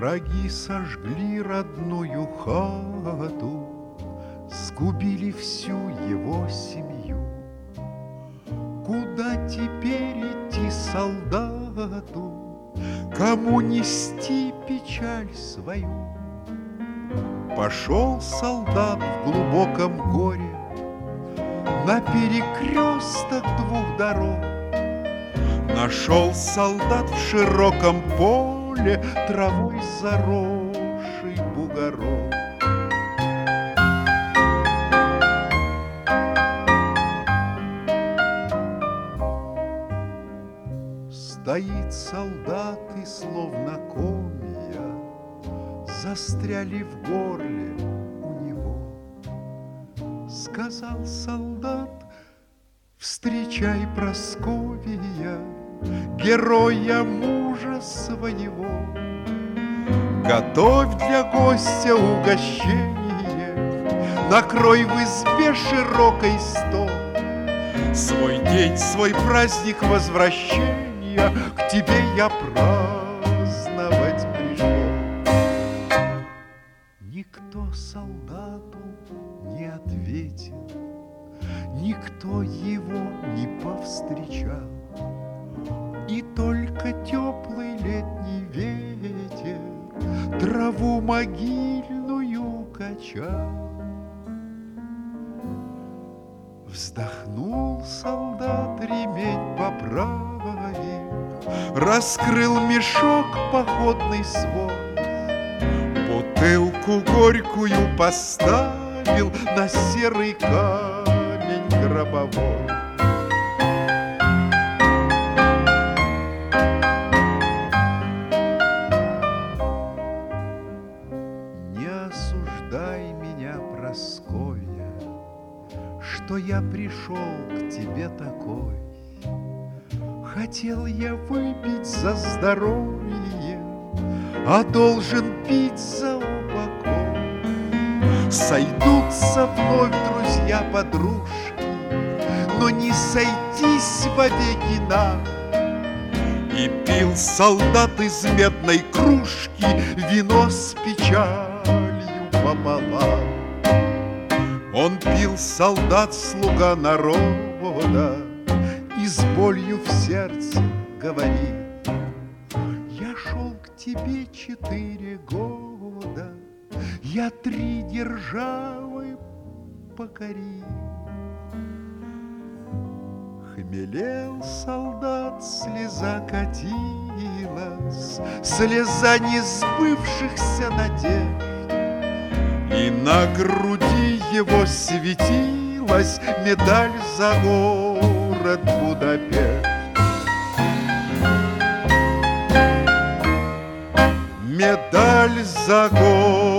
Враги сожгли родную хату, сгубили всю его семью. Куда теперь идти солдату, кому нести печаль свою? Пошел солдат в глубоком горе на перекресток двух дорог. Нашел солдат в широком поле травой заросший бугорок. Стоит солдат и словно комья застряли в горле у него. Сказал солдат: встречай, Прасковья, героя мужа своего. Готовь для гостя угощение, накрой в избе широкой стол. Свой день, свой праздник возвращения к тебе я праздновать пришел. Никто солдату не ответил, никто его не повстречал, и только теплый летний ветер траву могильную качал. Вздохнул солдат, ремень поправив, раскрыл мешок походный свой, бутылку горькую поставил на серый камень гробовой. Не осуждай меня, Прасковья, что я пришел к тебе такой. Хотел я выпить за здоровье, а должен пить за упокой. Сойдутся вновь друзья-подружки, но не сойтись вовеки нам. И пил солдат из медной кружки вино с печалью пополам. Он пил, солдат, слуга народа, и с болью в сердце говорит: я шел к тебе 4 года, я 3 державы покорил. Хмелел солдат, слеза катилась, слеза несбывшихся надежд, и на груди его светилась медаль за город Будапешт. Медаль за город